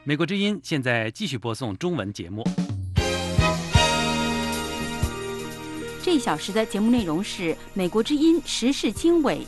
美国之音现在继续播送中文节目。 这一小时的节目内容是美国之音时事经纬。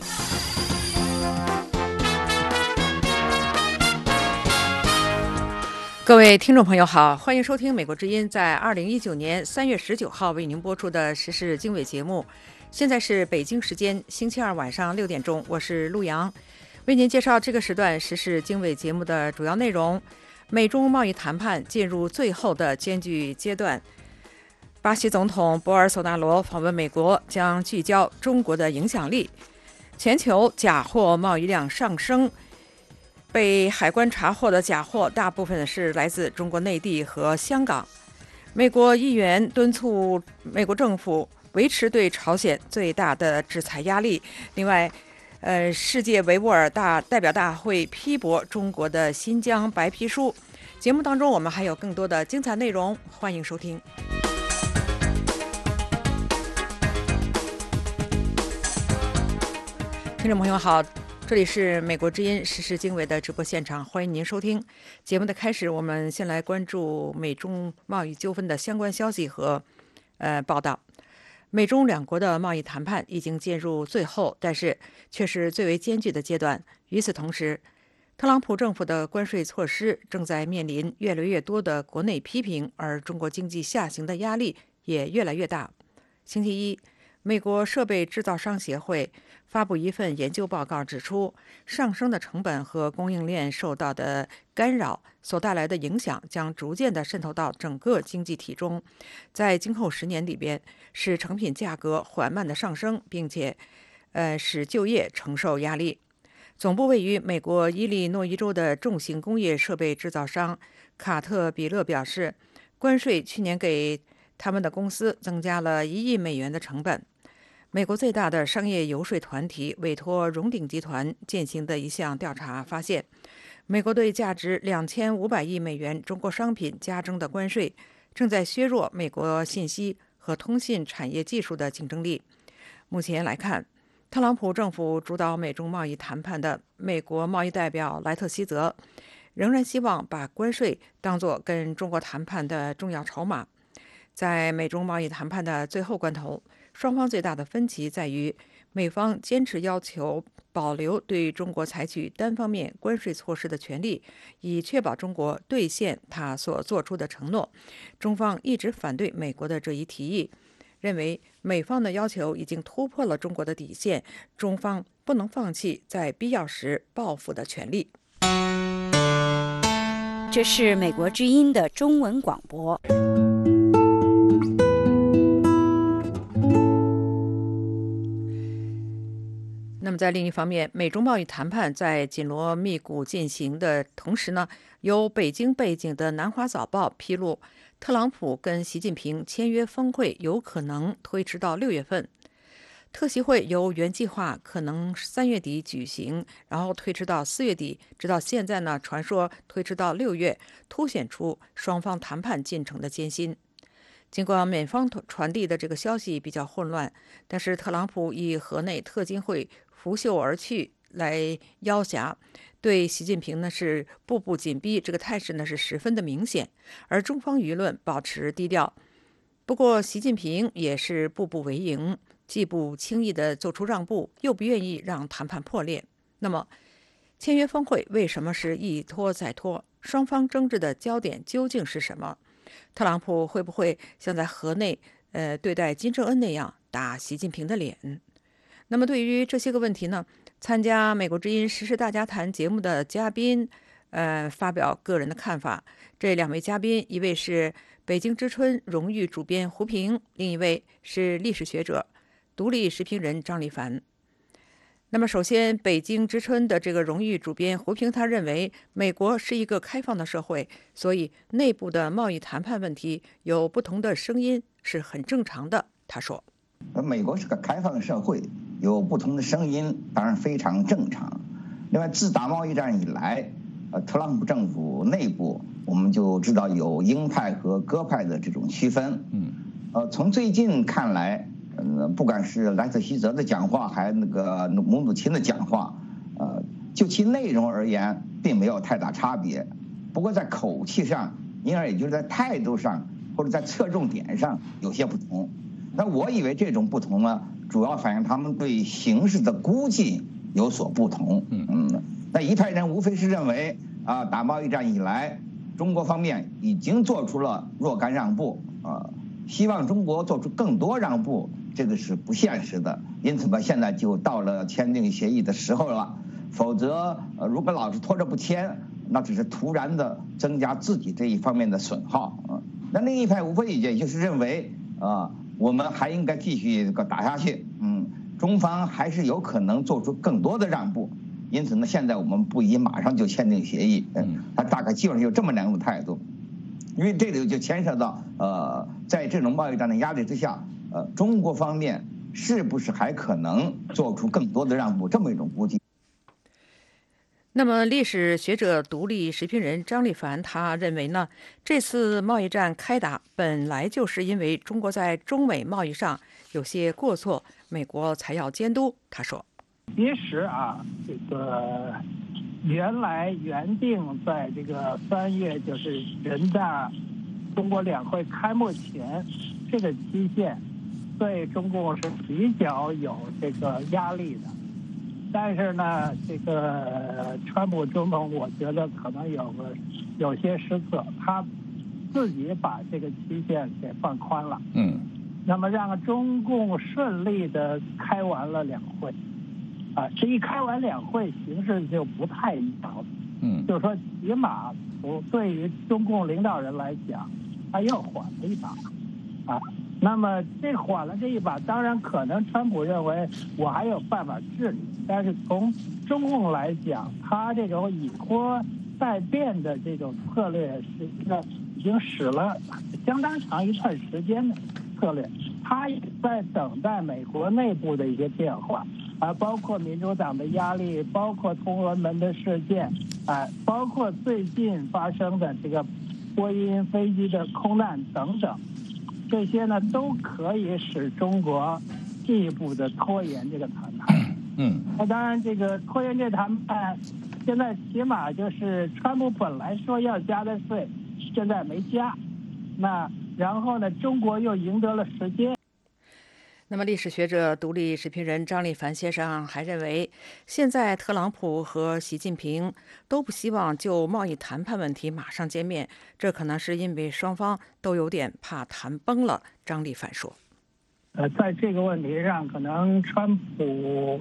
各位听众朋友好，欢迎收听美国之音在2019年3月19号为您播出的时事经纬节目。现在是北京时间星期二晚上6点钟，我是陆阳，为您介绍这个时段时事经纬节目的主要内容。美中贸易谈判进入最后的艰巨阶段，巴西总统博尔索纳罗访问美国，将聚焦中国的影响力。全球假货贸易量上升，被海关查获的假货大部分是来自中国内地和香港。美国议员敦促美国政府维持对朝鲜最大的制裁压力。另外，世界维吾尔代表大会批驳中国的新疆白皮书。节目当中我们还有更多的精彩内容，欢迎收听。听众朋友好，这里是美国之音时事经纬的直播现场，欢迎您收听。节目的开始，我们先来关注美中贸易纠纷的相关消息和报道。美中两国的贸易谈判已经进入最后，但是却是最为艰巨的阶段。与此同时，特朗普政府的关税措施正在面临越来越多的国内批评，而中国经济下行的压力也越来越大。星期一，美国设备制造商协会发布一份研究报告，指出上升的成本和供应链受到的干扰所带来的影响将逐渐地渗透到整个经济体中，在今后10年里边，使成品价格缓慢的上升，并且使就业承受压力。总部位于美国伊利诺伊州的重型工业设备制造商卡特彼勒表示，关税去年给他们的公司增加了1亿美元的成本。美国最大的商业游说团体委托荣鼎集团进行的一项调查发现，美国对价值2500亿美元中国商品加征的关税正在削弱美国信息和通信产业技术的竞争力。目前来看，特朗普政府主导美中贸易谈判的美国贸易代表莱特希泽仍然希望把关税当作跟中国谈判的重要筹码。在美中贸易谈判的最后关头，双方最大的分歧在于，美方坚持要求保留对中国采取单方面关税措施的权利，以确保中国兑现他所做出的承诺。中方一直反对美国的这一提议，认为美方的要求已经突破了中国的底线，中方不能放弃在必要时报复的权利。 这是美国之音的中文广播。 那么在另一方面，美中贸易谈判在紧锣密鼓进行的同时呢，有北京背景的南华早报披露，特朗普跟习近平签约峰会有可能推迟到6月份。特席会由原计划可能3月底举行，然后推迟到4月底，直到现在呢，传说推迟到6月，凸显出双方谈判进程的艰辛。尽管美方传递的这个消息比较混乱，但是特朗普以河内特金会拂袖而去来要挟，对习近平呢是步步紧逼，这个态势呢是十分的明显，而中方舆论保持低调。不过习近平也是步步为营，既不轻易的做出让步，又不愿意让谈判破裂。那么签约峰会为什么是一拖再拖？双方争执的焦点究竟是什么？特朗普会不会像在河内对待金正恩那样打习近平的脸？那么对于这些个问题呢，参加美国之音时事大家谈节目的嘉宾发表个人的看法。这2位嘉宾，一位是北京之春荣誉主编胡平，另一位是历史学者、独立时评人张立凡。那么首先，北京之春的这个荣誉主编胡平，他认为美国是一个开放的社会，所以内部的贸易谈判问题有不同的声音是很正常的。他说， 美国是个开放社会，有不同的声音当然非常正常。另外，自打贸易战以来，特朗普政府内部我们就知道有鹰派和鸽派的这种区分。从最近看来，不管是莱特希泽的讲话，还那个姆努钦的讲话，就其内容而言，并没有太大差别。 不过在口气上，因而也就是在态度上或者在侧重点上有些不同。那我以为这种不同呢，主要反映他们对形势的估计有所不同。那一派人无非是认为打贸易战以来，中国方面已经做出了若干让步希望中国做出更多让步，这个是不现实的。因此吧，现在就到了签订协议的时候了。否则，如果老是拖着不签，那只是突然的增加自己这一方面的损耗那另一派无非也就是认为我们还应该继续打下去。中方还是有可能做出更多的让步。因此呢，现在我们不宜马上就签订协议。他大概基本上有这么两种态度。因为这里就牵涉到在这种贸易战的压力之下，中国方面是不是还可能做出更多的让步，这么一种估计。 那么，历史学者、独立时评人张立凡他认为呢，这次贸易战开打本来就是因为中国在中美贸易上有些过错，美国才要监督。他说：“ 其实这个原来原定在这个3月，就是人大中国两会开幕前这个期限，对中共是比较有这个压力的。但是呢，这个川普总统，我觉得可能有些失策，他自己把这个期限给放宽了。那么让中共顺利的开完了两会。这一开完两会，形势就不太一样了。就是说，起码对于中共领导人来讲，他又缓了一把。那么这缓了这一把，当然可能川普认为我还有办法治理，但是从中共来讲，他这种以拖待变的这种策略，实际上已经使了相当长一段时间的策略。他也在等待美国内部的一些变化，包括民主党的压力，包括通俄门的事件，包括最近发生的这个波音飞机的空难等等。这些呢都可以使中国进一步的拖延这个谈判。那当然，这个拖延这谈判，现在起码就是川普本来说要加的税，现在没加。那然后呢，中国又赢得了时间。 那么，历史学者、独立时评人张立凡先生还认为，现在特朗普和习近平都不希望就贸易谈判问题马上见面，这可能是因为双方都有点怕谈崩了。张立凡说：“ 在这个问题上，可能川普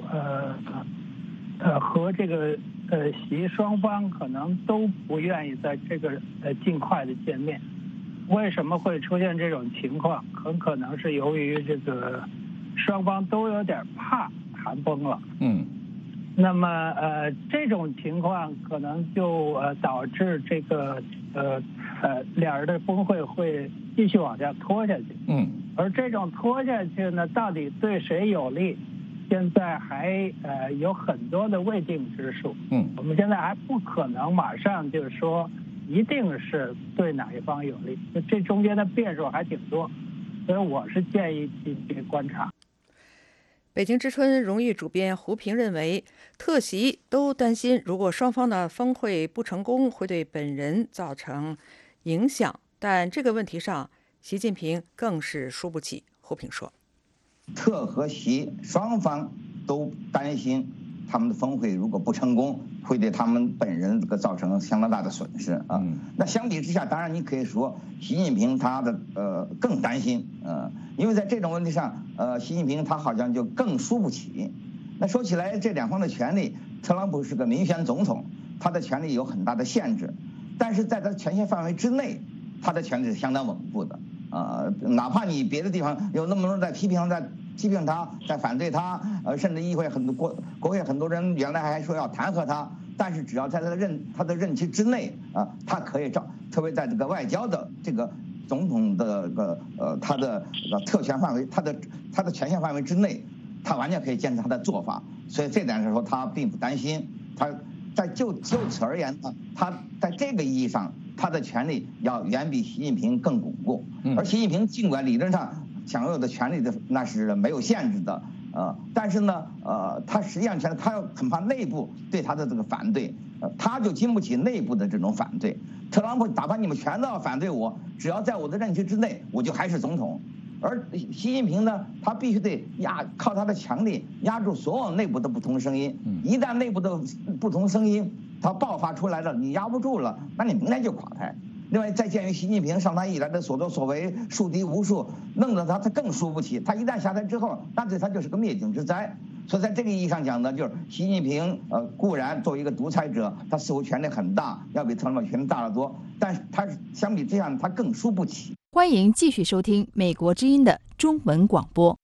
和这个习双方可能都不愿意在这个尽快的见面。为什么会出现这种情况？很可能是由于这个双方都有点怕谈崩了。那么这种情况可能就导致这个俩人的峰会会继续往下拖下去。而这种拖下去呢，到底对谁有利？现在还有很多的未定之数。我们现在还不可能马上就说一定是对哪一方有利，这中间的变数还挺多，所以我是建议继续观察。 北京之春荣誉主编胡平认为，特习都担心，如果双方的峰会不成功，会对本人造成影响。但这个问题上，习近平更是输不起。胡平说：“ 特和习双方都担心，他们的峰会如果不成功，会对他们本人这个造成相当大的损失啊。那相比之下，当然你可以说习近平他的更担心，因为在这种问题上，习近平他好像就更输不起。那说起来，这两方的权力，特朗普是个民选总统，他的权力有很大的限制，但是在他权限范围之内，他的权力是相当稳固的。哪怕你别的地方有那么多人在批评他，在反对他，甚至议会很多国会很多人原来还说要弹劾他，但是只要在他的任期之内他可以特别在这个外交的这个总统的他的特权范围，他的权限范围之内，他完全可以坚持他的做法，所以这点来说他并不担心。就此而言呢，他在这个意义上，他的权力要远比习近平更巩固。而习近平尽管理论上享有的权力那是没有限制的，但是呢，他实际上他很怕内部对他的这个反对， 他就经不起内部的这种反对。特朗普哪怕你们全都要反对我，只要在我的任期之内，我就还是总统。而习近平呢，他必须得靠他的强力压住所有内部的不同声音。一旦内部的不同声音它爆发出来了，你压不住了，那你明天就垮台。另外，再鉴于习近平上台以来的所作所为树敌无数，弄得他更输不起。他一旦下台之后，那对他就是个灭顶之灾。所以在这个意义上讲呢，就是习近平固然作为一个独裁者，他似乎权力很大，要比特朗普权力大得多，但是他相比之下他更输不起。 欢迎继续收听美国之音的中文广播。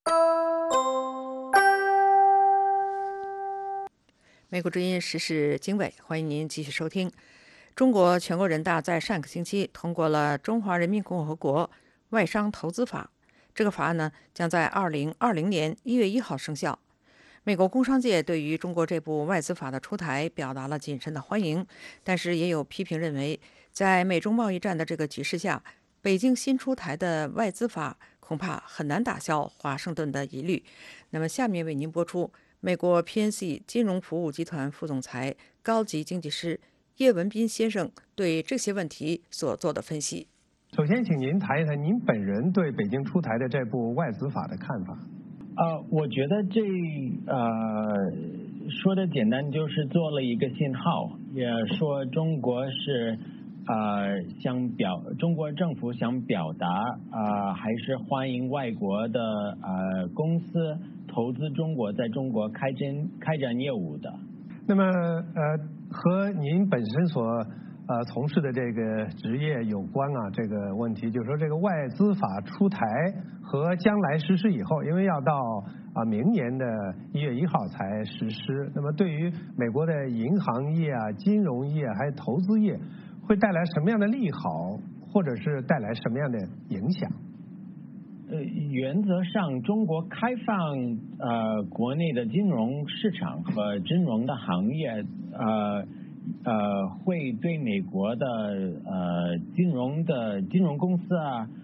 美国之音时事经纬，欢迎您继续收听。中国全国人大在上个星期通过了《中华人民共和国外商投资法》，这个法案呢将在2020年1月1号生效。美国工商界对于中国这部外资法的出台表达了谨慎的欢迎，但是也有批评认为，在美中贸易战的这个局势下，北京新出台的外资法恐怕很难打消华盛顿的疑虑。那么下面为您播出美国 PNC 金融服务集团副总裁、高级经济师叶文斌先生对这些问题所做的分析。 首先，请您谈一谈您本人对北京出台的这部外资法的看法。 我觉得说的简单，就是做了一个信号，也说中国是中国政府想表达还是欢迎外国的公司投资中国，在中国开展业务的。 那么和您本身所从事的这个职业有关这个问题就是说，这个外资法出台和将来实施以后，因为要到明年的1月1号才实施，那么对于美国的银行业金融业还有投资业会带来什么样的利好，或者是带来什么样的影响？ 原则上，中国开放国内的金融市场和金融的行业会对美国的金融公司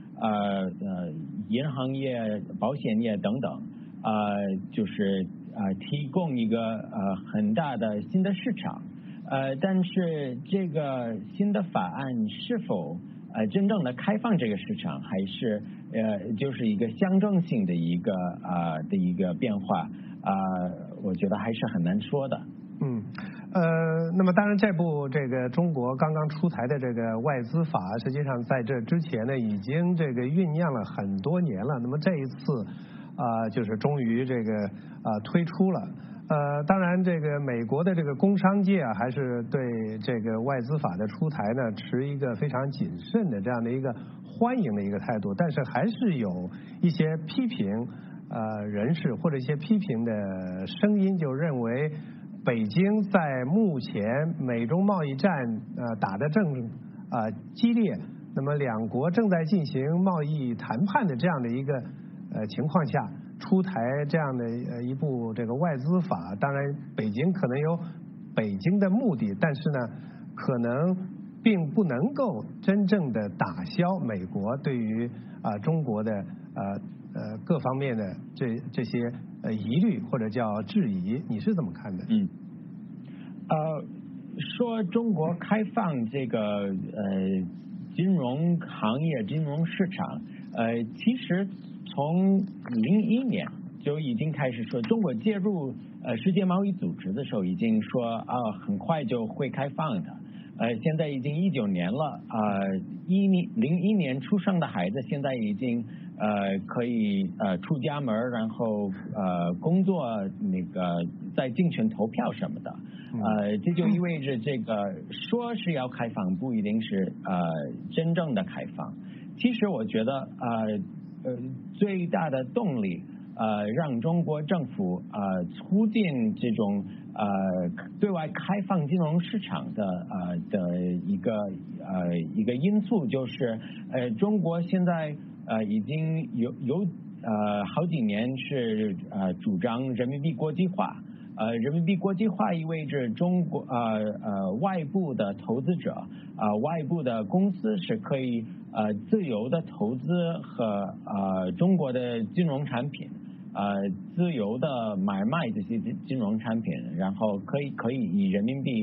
银行业、保险业等等就是提供一个很大的新的市场。但是这个新的法案是否真正的开放这个市场，还是就是一个象征性的一个变化我觉得还是很难说的。 那么当然这个中国刚刚出台的这个外资法，实际上在这之前呢已经这个酝酿了很多年了。那么这一次就是终于这个推出了。当然这个美国的这个工商界还是对这个外资法的出台呢持一个非常谨慎的这样的一个欢迎的一个态度，但是还是有一些批评人士或者一些批评的声音，就认为北京在目前美中贸易战打得正激烈，那么两国正在进行贸易谈判的这样的一个情况下出台这样的一部这个外资法，当然北京可能有北京的目的，但是呢可能并不能够真正的打消美国对于中国的各方面的这些疑虑或者叫质疑，你是怎么看的？ 说中国开放这个金融行业、金融市场，其实从2001年就已经开始说，中国介入世界贸易组织的时候已经说很快就会开放的。现在已经19年了，01年出生的孩子现在已经可以出家门，然后工作在竞选投票什么的。这就意味着这个说是要开放，不一定是真正的开放。其实我觉得最大的动力让中国政府促进这种对外开放金融市场的一个因素，就是中国现在已经有好几年是主张人民币国际化。人民币国际化意味着中国外部的投资者外部的公司是可以自由的投资和中国的金融产品，自由的买卖这些金融产品，然后可以以人民币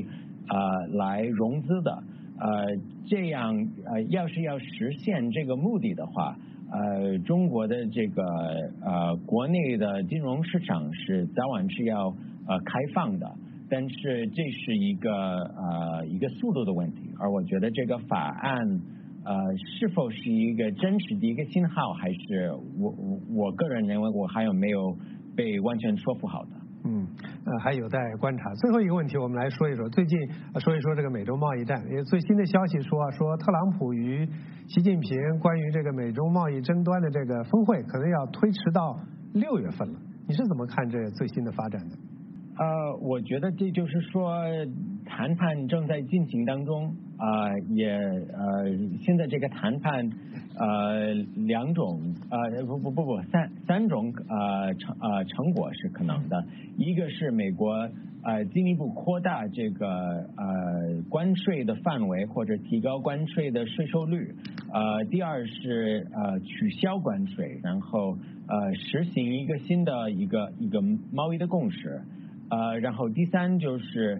来融资的，这样要是要实现这个目的的话，中国的这个国内的金融市场是早晚是要开放的，但是这是一个速度的问题，而我觉得这个法案是否是一个真实的一个信号，还是我个人认为我还有没有被完全说服好的。 还有待观察。最后一个问题，我们来说一说最近说一说这个美洲贸易战。因为最新的消息说特朗普与习近平关于这个美洲贸易争端的这个峰会可能要推迟到6月份了。你是怎么看这最新的发展的？ 我觉得这就是说谈判正在进行当中，现在这个谈判两种三种成果是可能的。一个是美国进一步扩大这个关税的范围或者提高关税的税收率，第二是取消关税，然后实行一个新的一个贸易的共识。然后第三就是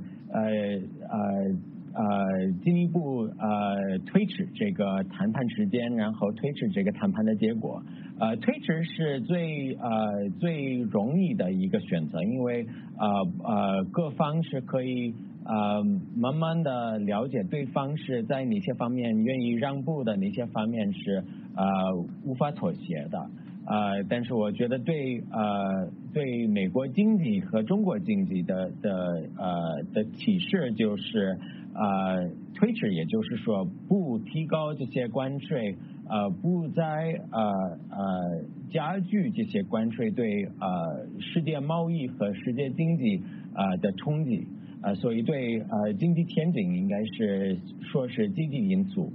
进一步推迟这个谈判时间，然后推迟这个谈判的结果。推迟是最容易的一个选择，因为各方是可以慢慢的了解对方是在哪些方面愿意让步的，哪些方面是无法妥协的。但是我觉得对美国经济和中国经济的启示就是推迟，也就是说不提高这些关税，不再加剧这些关税对世界贸易和世界经济的冲击，所以对经济前景应该是说是积极因素。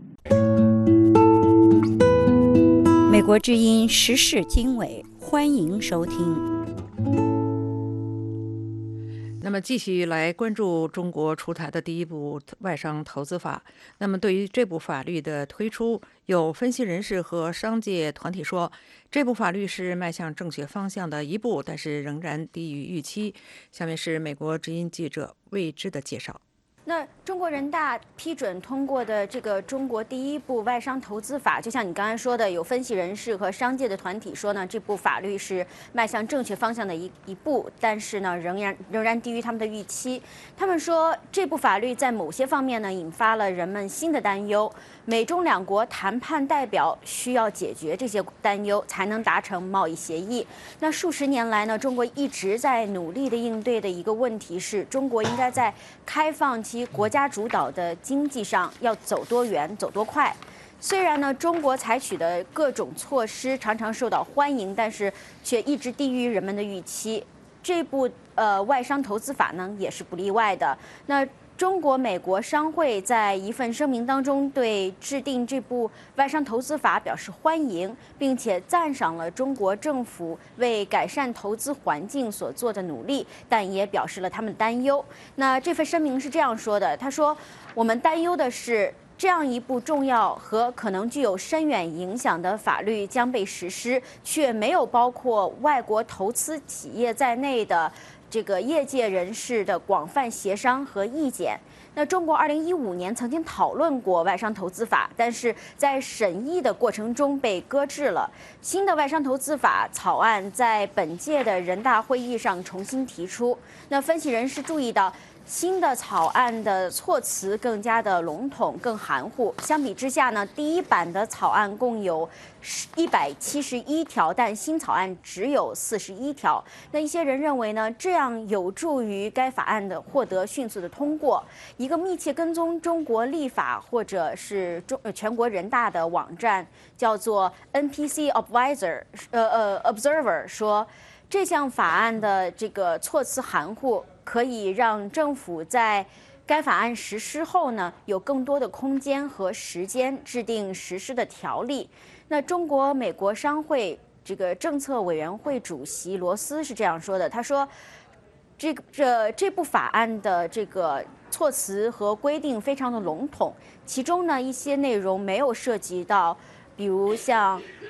美国之音时事经纬，欢迎收听。 那么继续来关注中国出台的第一部外商投资法。那么对于这部法律的推出，有分析人士和商界团体说，这部法律是迈向正确方向的一步，但是仍然低于预期。下面是美国之音记者魏之的介绍。 那中国人大批准通过的这个中国第一部外商投资法，就像你刚才说的，有分析人士和商界的团体说呢，这部法律是迈向正确方向的一步，但是呢，仍然低于他们的预期。他们说，这部法律在某些方面呢，引发了人们新的担忧。美中两国谈判代表需要解决这些担忧，才能达成贸易协议。那数十年来呢，中国一直在努力的应对的一个问题是，中国应该在开放其国家主导的经济上要走多远、走多快。虽然呢，中国采取的各种措施常常受到欢迎，但是却一直低于人们的预期。这部外商投资法呢，也是不例外的。那中国美国商会在一份声明当中对制定这部外商投资法表示欢迎，并且赞赏了中国政府为改善投资环境所做的努力，但也表示了他们担忧。那这份声明是这样说的，他说：“我们担忧的是，这样一部重要和可能具有深远影响的法律将被实施，却没有包括外国投资企业在内的这个业界人士的广泛协商和意见。”那中国2015年曾经讨论过外商投资法，但是在审议的过程中被搁置了。新的外商投资法草案在本届的人大会议上重新提出。那分析人士注意到，新的草案的措辞更加的笼统、更含糊。相比之下呢，第一版的草案共有171条，但新草案只有41条。那一些人认为呢，这样有助于该法案的获得迅速的通过。一个密切跟踪中国立法或者是全国人大的网站叫做 NPC Observer 说，这项法案的这个措辞含糊，可以让政府在该法案实施后呢，有更多的空间和时间制定实施的条例。那中国美国商会这个政策委员会主席罗斯是这样说的，他说，这部法案的这个措辞和规定非常的笼统，其中呢一些内容没有涉及到，比如像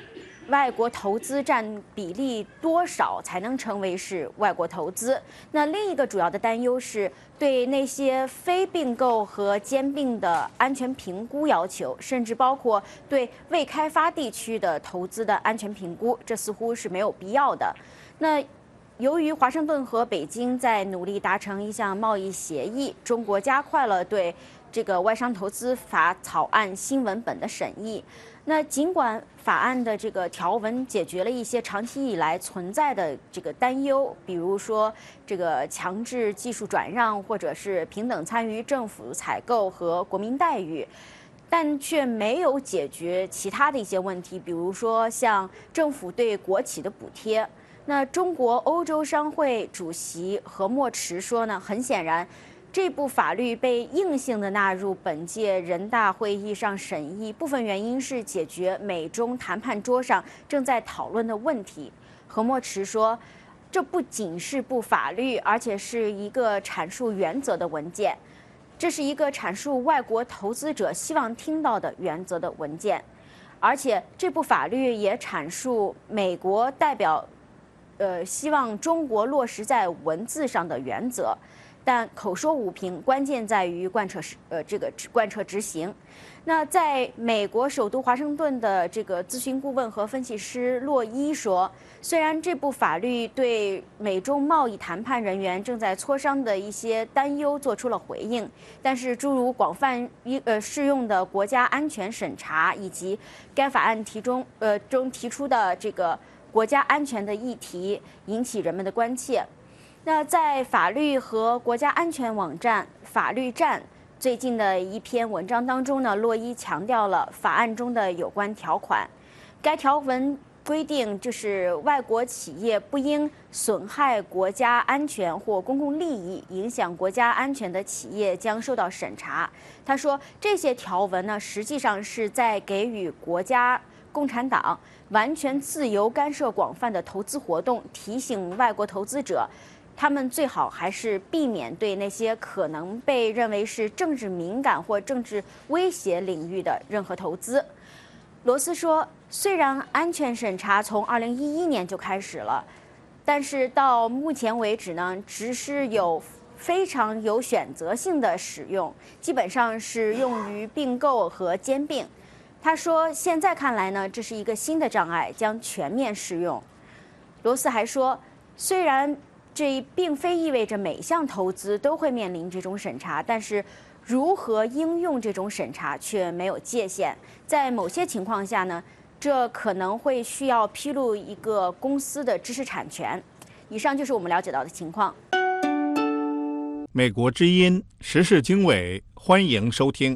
外国投资占比例多少才能成为是外国投资？那另一个主要的担忧是对那些非并购和兼并的安全评估要求，甚至包括对未开发地区的投资的安全评估，这似乎是没有必要的。那由于华盛顿和北京在努力达成一项贸易协议，中国加快了对这个外商投资法草案新文本的审议。那尽管法案的这个条文解决了一些长期以来存在的这个担忧，比如说这个强制技术转让，或者是平等参与政府采购和国民待遇，但却没有解决其他的一些问题，比如说像政府对国企的补贴。那中国欧洲商会主席何墨池说呢，很显然，这部法律被硬性的纳入本届人大会议上审议，部分原因是解决美中谈判桌上正在讨论的问题。何墨池说，这不仅是部法律，而且是一个阐述原则的文件，这是一个阐述外国投资者希望听到的原则的文件，而且这部法律也阐述美国代表希望中国落实在文字上的原则，但口说无凭，关键在于贯彻执行。那在美国首都华盛顿的这个咨询顾问和分析师洛伊说，虽然这部法律对美中贸易谈判人员正在磋商的一些担忧做出了回应，但是诸如广泛适用的国家安全审查，以及该法案中提出的这个国家安全的议题引起人们的关切。那在法律和国家安全网站法律站最近的一篇文章当中呢，洛伊强调了法案中的有关条款。该条文规定，就是外国企业不应损害国家安全或公共利益、影响国家安全的企业将受到审查。他说，这些条文呢，实际上是在给予国家共产党完全自由干涉广泛的投资活动，提醒外国投资者，他们最好还是避免对那些可能被认为是政治敏感或政治威胁领域的任何投资。罗斯说，虽然安全审查从2011年就开始了，但是到目前为止呢，只是非常有选择性的使用，基本上是用于并购和兼并。他说，现在看来呢，这是一个新的障碍，将全面适用。罗斯还说，虽然这并非意味着每项投资都会面临这种审查，但是如何应用这种审查却没有界限。在某些情况下呢，这可能会需要披露一个公司的知识产权。以上就是我们了解到的情况。 美国之音时事经纬，欢迎收听。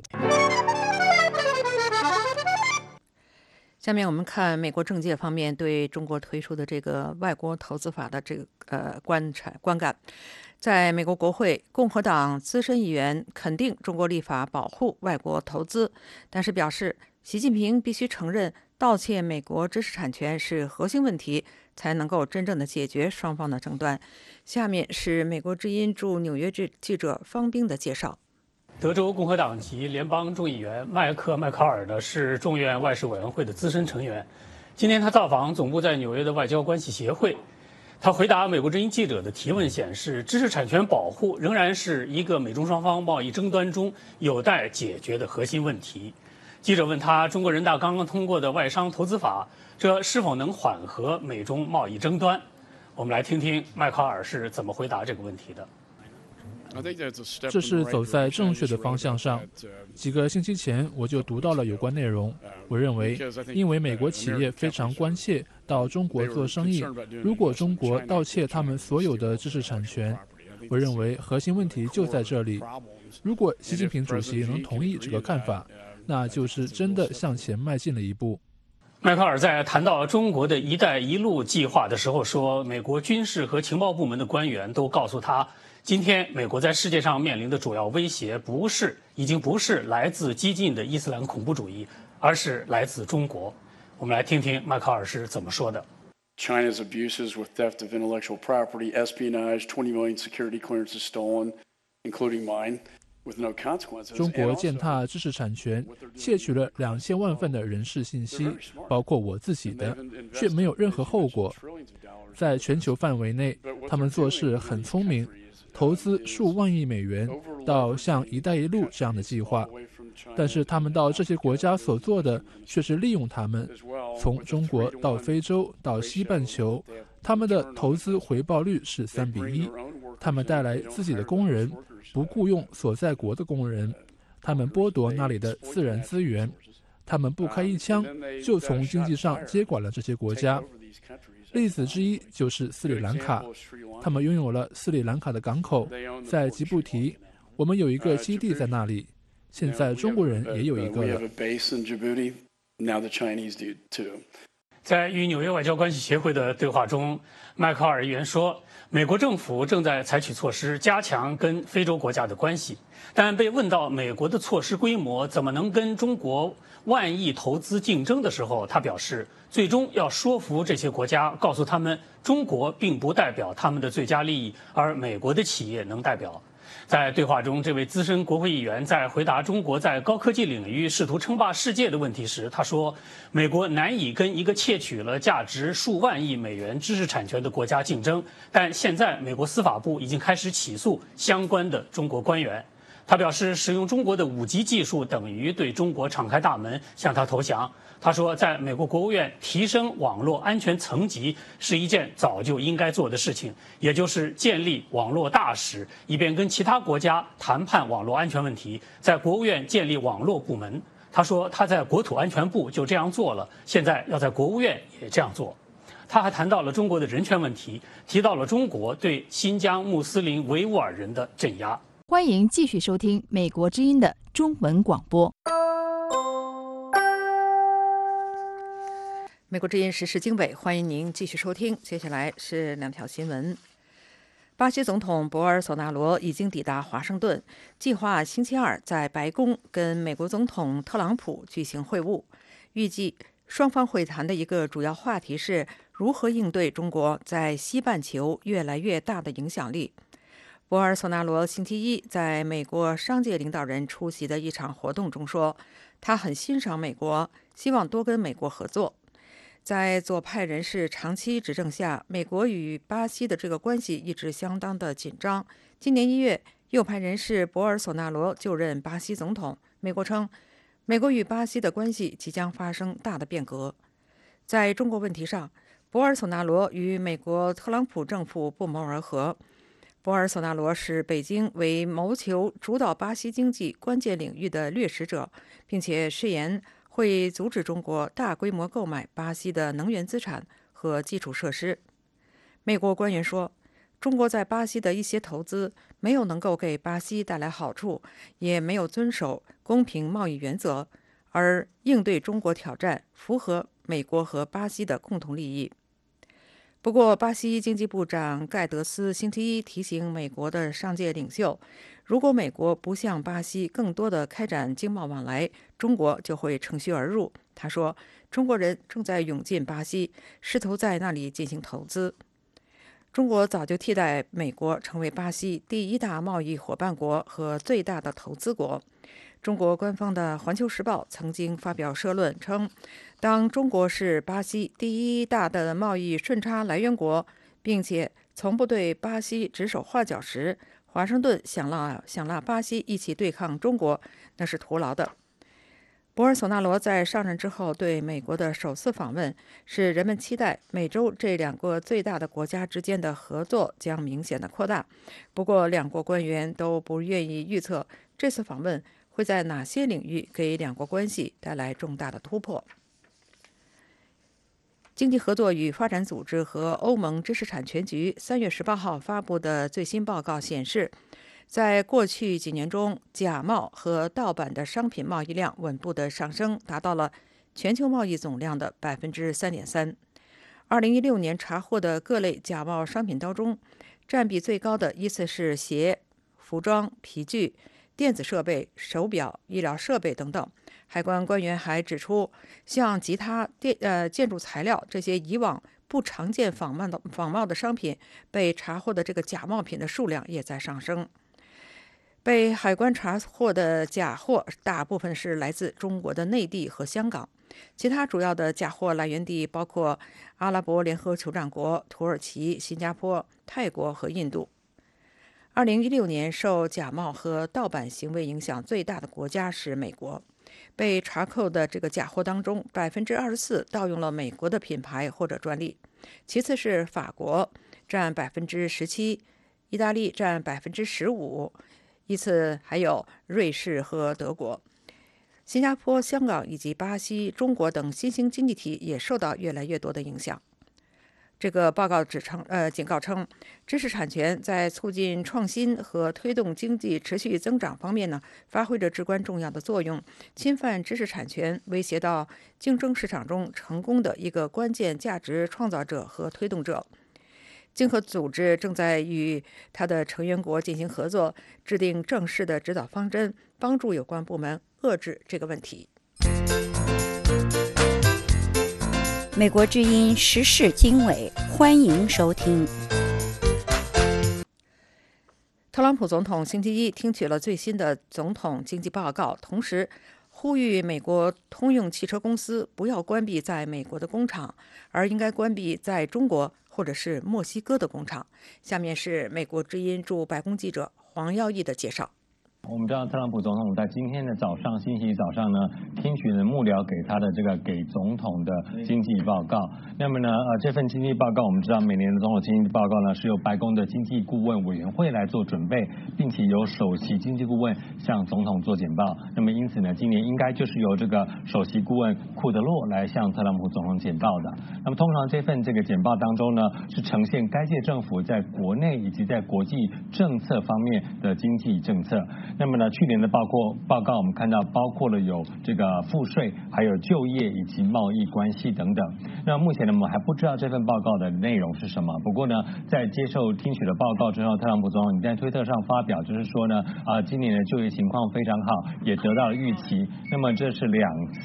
下面我们看美国政界方面对中国推出的这个外国投资法的这个观感。在美国国会，共和党资深议员肯定中国立法保护外国投资，但是表示习近平必须承认盗窃美国知识产权是核心问题，才能够真正的解决双方的争端。下面是美国之音驻纽约记者方冰的介绍。 德州共和党籍联邦众议员麦考尔呢是众院外事委员会的资深成员。今天他造访总部在纽约的外交关系协会，他回答美国之音记者的提问显示，知识产权保护仍然是一个美中双方贸易争端中有待解决的核心问题。记者问他，中国人大刚刚通过的外商投资法，这是否能缓和美中贸易争端？我们来听听麦考尔是怎么回答这个问题的。 这是走在正确的方向上。几个星期前我就读到了有关内容。我认为，因为美国企业非常关切到中国做生意，如果中国盗窃他们所有的知识产权，我认为核心问题就在这里。如果习近平主席能同意这个看法，那就是真的向前迈进了一步。 麦考尔在谈到中国的一带一路计划的时候说，美国军事和情报部门的官员都告诉他，今天美国在世界上面临的主要威胁已经不是来自激进的伊斯兰恐怖主义，而是来自中国。我们来听听麦考尔是怎么说的。 China's abuses with theft of intellectual property, espionage, 20 million security clearances stolen, including mine. 中国践踏知识产权，窃取了2000万份的人事信息，包括我自己的，却没有任何后果。在全球范围内，他们做事很聪明，投资数万亿美元到像“一带一路”这样的计划，但是他们到这些国家所做的却是利用他们。从中国到非洲到西半球，他们的投资回报率是3:1。他们带来自己的工人，不雇佣所在国的工人，他们剥夺那里的自然资源，他们不开一枪就从经济上接管了这些国家。例子之一就是斯里兰卡，他们拥有了斯里兰卡的港口，在吉布提，我们有一个基地在那里，现在中国人也有一个了。 在与纽约外交关系协会的对话中，迈克尔议员说，美国政府正在采取措施加强跟非洲国家的关系，但被问到美国的措施规模怎么能跟中国万亿投资竞争的时候，他表示，最终要说服这些国家，告诉他们中国并不代表他们的最佳利益，而美国的企业能代表。在对话中，这位资深国会议员在回答中国在高科技领域试图称霸世界的问题时，他说，美国难以跟一个窃取了价值数万亿美元知识产权的国家竞争，但现在美国司法部已经开始起诉相关的中国官员。他表示，使用中国的5G技术等于对中国敞开大门，向他投降。他说，在美国国务院提升网络安全层级是一件早就应该做的事情，也就是建立网络大使，以便跟其他国家谈判网络安全问题，在国务院建立网络部门。他说，他在国土安全部就这样做了，现在要在国务院也这样做。他还谈到了中国的人权问题，提到了中国对新疆穆斯林维吾尔人的镇压。 欢迎继续收听美国之音的中文广播。 美国之音时事经纬，欢迎您继续收听。接下来是2条新闻。巴西总统博尔索纳罗已经抵达华盛顿，计划星期二在白宫跟美国总统特朗普举行会晤。预计双方会谈的一个主要话题是如何应对中国在西半球越来越大的影响力。博尔索纳罗星期一在美国商界领导人出席的一场活动中说，他很欣赏美国，希望多跟美国合作。在左派人士长期执政下，美国与巴西的这个关系一直相当的紧张。今年1月，右派人士博尔索纳罗就任巴西总统。美国称，美国与巴西的关系即将发生大的变革。在中国问题上，博尔索纳罗与美国特朗普政府不谋而合。博尔索纳罗视北京为谋求主导巴西经济关键领域的掠食者，并且誓言会阻止中国大规模购买巴西的能源资产和基础设施。美国官员说，中国在巴西的一些投资没有能够给巴西带来好处，也没有遵守公平贸易原则，而应对中国挑战符合美国和巴西的共同利益。不过，巴西经济部长盖德斯星期一提醒美国的商界领袖，如果美国不向巴西更多的开展经贸往来，中国就会乘虚而入。他说，中国人正在涌进巴西，试图在那里进行投资。中国早就替代美国成为巴西第1大贸易伙伴国和最大的投资国。中国官方的《环球时报》曾经发表社论称，当中国是巴西第1大的贸易顺差来源国，并且从不对巴西指手画脚时，华盛顿想拉巴西一起对抗中国，那是徒劳的。博尔索纳罗在上任之后对美国的首次访问，使人们期待美洲这2个最大的国家之间的合作将明显的扩大。不过，2国官员都不愿意预测这次访问会在哪些领域给2国关系带来重大的突破。经济合作与发展组织和欧盟知识产权局3月18号发布的最新报告显示，在过去几年中，假冒和盗版的商品贸易量稳步的上升，达到了全球贸易总量的 3.3%。2016年查获的各类假冒商品当中，占比最高的依次是鞋、服装、皮具、电子设备、手表、医疗设备等等。海关官员还指出，像吉他、建筑材料这些以往不常见仿冒的商品被查获的这个假冒品的数量也在上升。 被海关查获的假货大部分是来自中国的内地和香港，其他主要的假货来源地包括阿拉伯联合酋长国、土耳其、新加坡、泰国和印度。2016年受假冒和盗版行为影响最大的国家是美国，被查扣的这个假货当中，24%盗用了美国的品牌或者专利，其次是法国占17%，意大利占15%，依次还有瑞士和德国。新加坡、香港以及巴西、中国等新兴经济体也受到越来越多的影响。这个报告警告称，知识产权在促进创新和推动经济持续增长方面呢，发挥着至关重要的作用。侵犯知识产权威胁到竞争市场中成功的一个关键价值创造者和推动者。经合组织正在与它的成员国进行合作，制定正式的指导方针，帮助有关部门遏制这个问题。 美国之音时事经纬，欢迎收听。 特朗普总统星期一听取了最新的总统经济报告，同时呼吁美国通用汽车公司不要关闭在美国的工厂，而应该关闭在中国或者是墨西哥的工厂。下面是美国之音驻白宫记者黄耀义的介绍。 我们知道特朗普总统在今天的早上，星期一早上呢，听取了幕僚给他的给总统的经济报告。那么呢，这份经济报告我们知道，每年的总统经济报告呢是由白宫的经济顾问委员会来做准备，并且由首席经济顾问向总统做简报。那么因此呢，今年应该就是由这个首席顾问库德洛来向特朗普总统简报的。那么通常这份简报当中呢，是呈现该届政府在国内以及在国际政策方面的经济政策。那么呢，去年的报告我们看到包括了有赋税，还有就业以及贸易关系等等。那目前呢，我们还不知道这份报告的内容是什么。不过呢，在接受听取了报告之后，特朗普总统在推特上发表，就是说呢，今年的就业情况非常好，也得到了预期。那么这是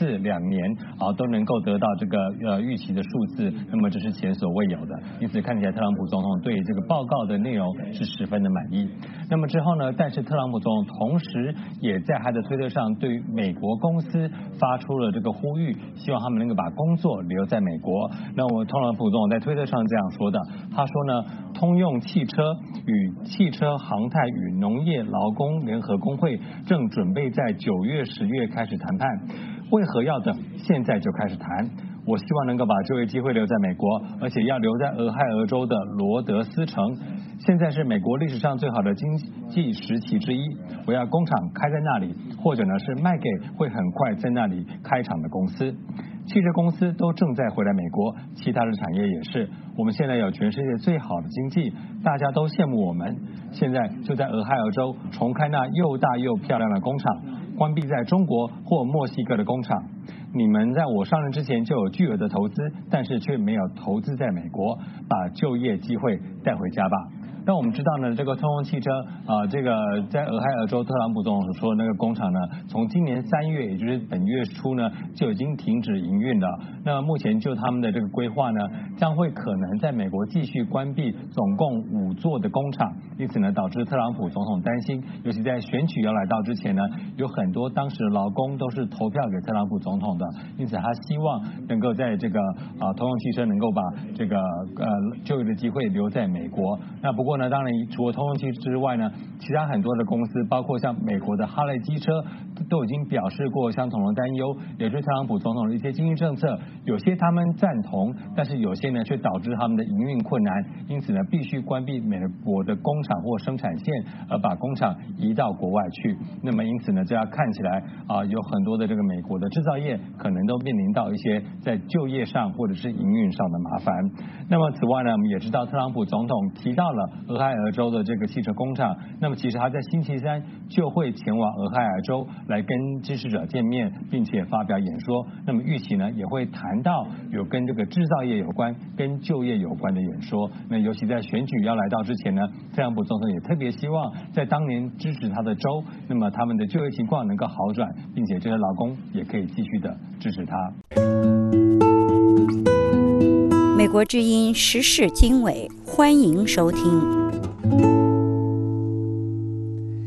2年都能够得到预期的数字，那么这是前所未有的。因此看起来特朗普总统对这个报告的内容是十分的满意。那么之后呢，但是特朗普总统同时也在他的推特上对于美国公司发出了呼吁，希望他们能够把工作留在美国。那特朗普总统在推特上这样说的，他说呢，通用汽车与汽车航太与农业劳工联合工会正准备在9月、10月开始谈判，为何要等现在就开始谈？我希望能够把就业机会留在美国，而且要留在俄亥俄州的罗德斯城。现在是美国历史上最好的经济时期之一，我要工厂开在那里，或者呢是卖给会很快在那里开厂的公司。汽车公司都正在回来美国，其他的产业也是。我们现在有全世界最好的经济，大家都羡慕我们。现在就在俄亥俄州重开那又大又漂亮的工厂，关闭在中国或墨西哥的工厂。你们在我上任之前就有巨额的投资，但是却没有投资在美国，把就业机会带回家吧。那我们知道呢，这个通用汽车在俄亥俄州特朗普总统所说的那个工厂呢，从今年3月，也就是本月初呢，就已经停止营运了。那目前就他们的规划呢，将会可能在美国继续关闭总共5座的工厂，因此呢，导致特朗普总统担心，尤其在选举要来到之前呢，有很多当时的劳工都是投票给特朗普总统的，因此他希望能够在通用汽车能够把就业的机会留在美国。那不过呢，当然除了通用汽车之外呢，其他很多的公司，包括像美国的哈雷机车，都已经表示过相同的担忧，也就是特朗普总统的一些经济政策，有些他们赞同，但是有些呢却导致他们的营运困难，因此呢必须关闭美国的工厂或生产线，而把工厂移到国外去。那么因此呢，这样看起来有很多的美国的制造业可能都面临到一些在就业上或者是营运上的麻烦。那么此外呢，我们也知道特朗普总统提到了俄亥俄州的汽车工厂，那么其实他在星期3就会前往俄亥俄州来跟支持者见面，并且发表演说。那么预期呢也会谈到有跟制造业有关、跟就业有关的演说。那尤其在选举要来到之前呢，特朗普总统也特别希望在当年支持他的州，那么他们的就业情况能够好转，并且这些劳工也可以继续的支持他。 美国之音时事经纬，欢迎收听。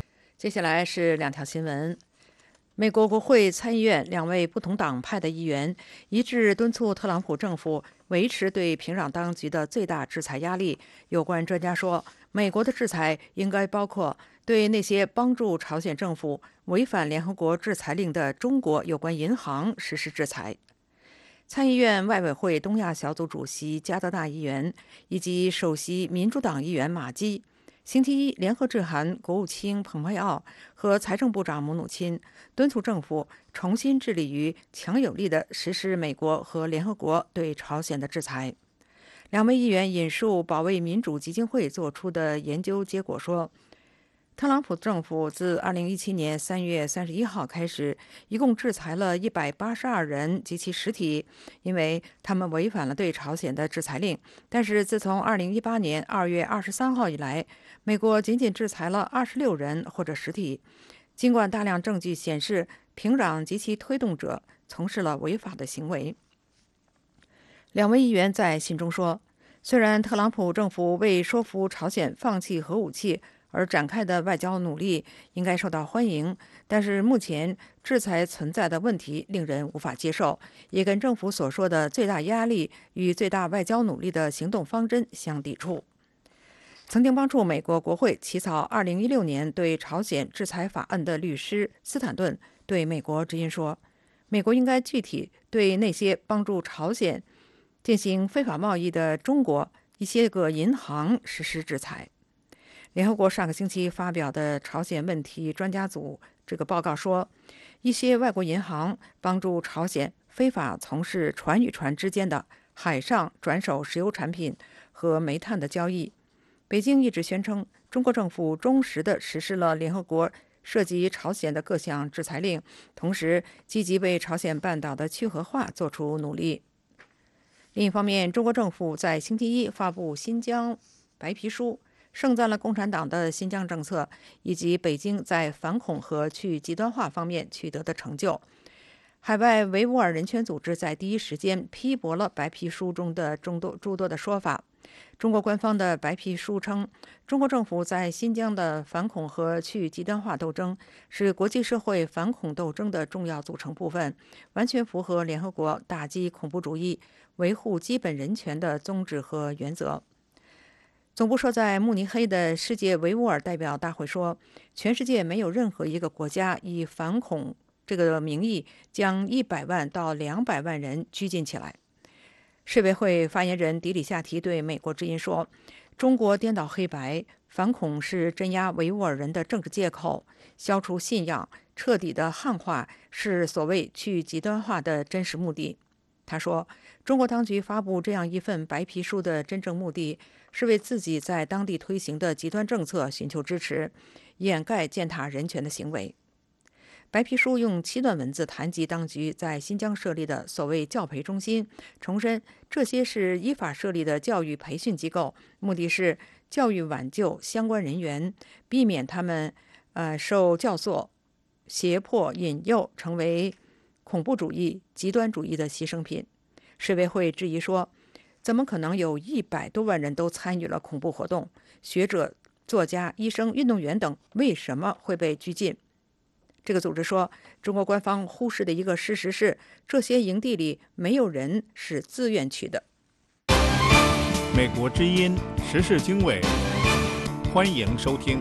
接下来是两条新闻。美国国会参议院2位不同党派的议员一致敦促特朗普政府维持对平壤当局的最大制裁压力。有关专家说，美国的制裁应该包括对那些帮助朝鲜政府违反联合国制裁令的中国有关银行实施制裁。参议院外委会东亚小组主席加德纳议员以及首席民主党议员马基星期一联合致函国务卿蓬佩奥和财政部长姆努钦，敦促政府重新致力于强有力地实施美国和联合国对朝鲜的制裁。2位议员引述保卫民主基金会做出的研究结果说，特朗普政府自2017年3月31号开始，一共制裁了182人及其实体，因为他们违反了对朝鲜的制裁令。但是自从2018年2月23号以来，美国仅仅制裁了26人或者实体。尽管大量证据显示平壤及其推动者从事了违法的行为。2位议员在信中说，虽然特朗普政府为说服朝鲜放弃核武器而展开的外交努力应该受到欢迎，但是目前制裁存在的问题令人无法接受，也跟政府所说的最大压力与最大外交努力的行动方针相抵触。曾经帮助美国国会起草2016年对朝鲜制裁法案的律师斯坦顿对美国之音说，美国应该具体对那些帮助朝鲜进行非法贸易的中国一些个银行实施制裁。联合国上个星期发表的朝鲜问题专家组这个报告说，一些外国银行帮助朝鲜非法从事船与船之间的海上转手石油产品和煤炭的交易。北京一直宣称，中国政府忠实地实施了联合国涉及朝鲜的各项制裁令，同时积极为朝鲜半岛的去核化做出努力。另一方面，中国政府在星期一发布新疆白皮书，盛赞了共产党的新疆政策以及北京在反恐和去极端化方面取得的成就。海外维吾尔人权组织在第一时间批驳了白皮书中的诸多的说法。中国官方的白皮书称，中国政府在新疆的反恐和去极端化斗争是国际社会反恐斗争的重要组成部分，完全符合联合国打击恐怖主义、维护基本人权的宗旨和原则。总部设在慕尼黑的世界维吾尔代表大会说，全世界没有任何一个国家以反恐这个名义将100万到200万人拘禁起来。世委会发言人迪里夏提对美国之音说，中国颠倒黑白，反恐是镇压维吾尔人的政治借口，消除信仰，彻底的汉化是所谓去极端化的真实目的。他说，中国当局发布这样一份白皮书的真正目的是为自己在当地推行的极端政策寻求支持，掩盖践踏人权的行为。白皮书用7段文字谈及当局在新疆设立的所谓教培中心，重申这些是依法设立的教育培训机构，目的是教育挽救相关人员，避免他们受教唆、胁迫、引诱成为恐怖主义、极端主义的牺牲品。世委会质疑说，怎么可能有100多万人都参与了恐怖活动？学者、作家、医生、运动员等为什么会被拘禁？这个组织说，中国官方忽视的一个事实是，这些营地里没有人是自愿去的。 美国之音时事经纬，欢迎收听。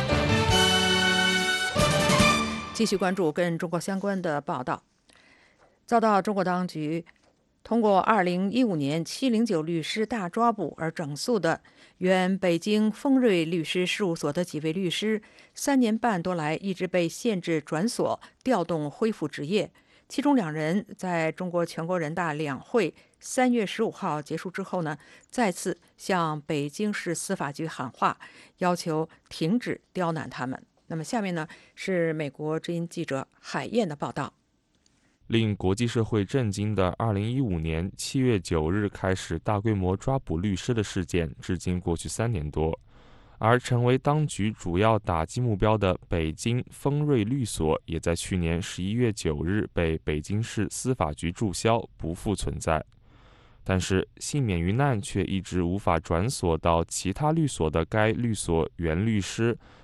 继续关注跟中国相关的报道。遭到中国当局通过2015年709律师大抓捕而整肃的原北京丰瑞律师事务所的几位律师，3年半多来一直被限制转所、调动恢复职业。其中2人在中国全国人大两会3月15号结束之后呢，再次向北京市司法局喊话，要求停止刁难他们。那么下面呢是美国之音记者海燕的报道。 令国际社会震惊的2015年7月9日开始大规模抓捕律师的事件，至今过去3年多，而成为当局主要打击目标的北京丰瑞律所，也在去年11月9日被北京市司法局注销，不复存在。但是幸免于难却一直无法转所到其他律所的该律所原律师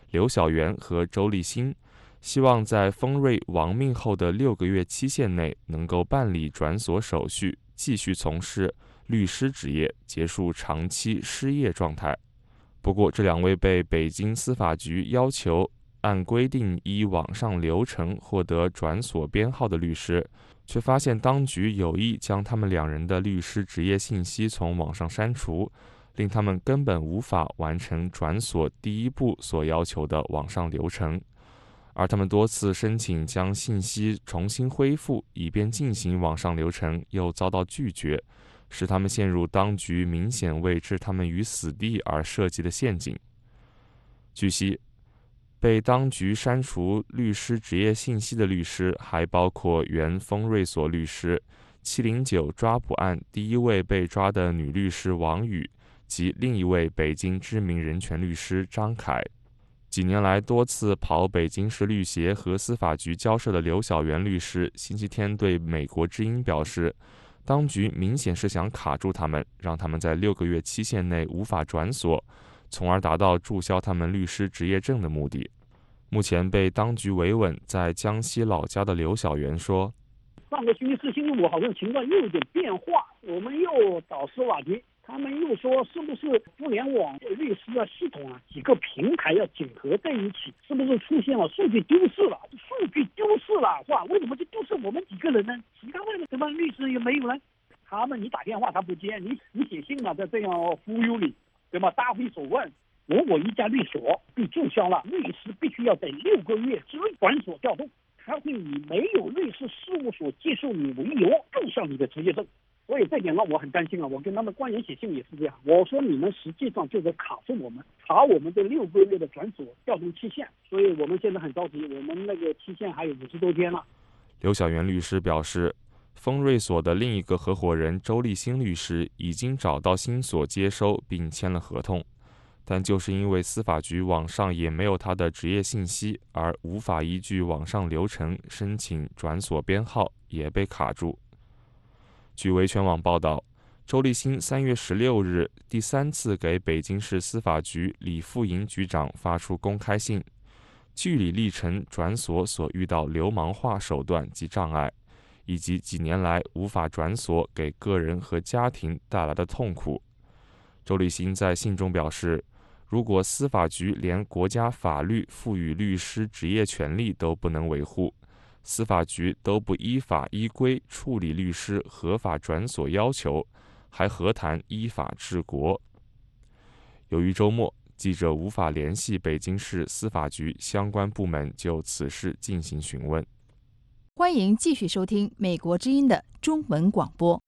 刘小元和周立新，希望在丰瑞亡命后的6个月期限内能够办理转所手续，继续从事律师职业，结束长期失业状态。不过，这2位被北京司法局要求按规定依网上流程获得转所编号的律师，却发现当局有意将他们2人的律师职业信息从网上删除，令他们根本无法完成转所第1步所要求的网上流程。而他们多次申请将信息重新恢复，以便进行网上流程，又遭到拒绝，使他们陷入当局明显为置他们于死地而设计的陷阱。据悉，被当局删除律师职业信息的律师还包括原丰瑞所律师、709抓捕案第1位被抓的女律师王宇及另一位北京知名人权律师张凯。几年来多次跑北京市律协和司法局交涉的刘小元律师星期天对美国之音表示，当局明显是想卡住他们，让他们在6个月期限内无法转所，从而达到注销他们律师执业证的目的。目前被当局维稳在江西老家的刘小元说， 上个星期4、星期5好像情况又有点变化，我们又找司法局，他们又说是不是互联网律师系统几个平台要整合在一起，是不是出现了数据丢失了？数据丢失了是吧？为什么就丢失我们几个人呢？其他的什么律师也没有呢？他们你打电话他不接，你写信了，在这样忽悠你，对吧？答非所问。如果一家律所被注销了，律师必须要在6个月之内转所调动，他会以没有律师事务所接受你为由注销你的执业证。所以这点让我很担心我跟他们官员写信也是这样，我说你们实际上就是卡住我们，查我们的6个月的转所调动期限，所以我们现在很着急，我们那个期限还有50多天了。 刘小元律师表示，丰瑞所的另一个合伙人周立新律师已经找到新所接收并签了合同，但就是因为司法局网上也没有他的职业信息，而无法依据网上流程申请转所编号，也被卡住。据维权网报道，周立新3月16日第3次给北京市司法局李富营局长发出公开信，据理力陈转所所遇到流氓化手段及障碍，以及几年来无法转所给个人和家庭带来的痛苦。周立新在信中表示，如果司法局连国家法律赋予律师职业权利都不能维护，司法局都不依法依规处理律师合法转所要求，还何谈依法治国？由于周末，记者无法联系北京市司法局相关部门就此事进行询问。 欢迎继续收听美国之音的中文广播。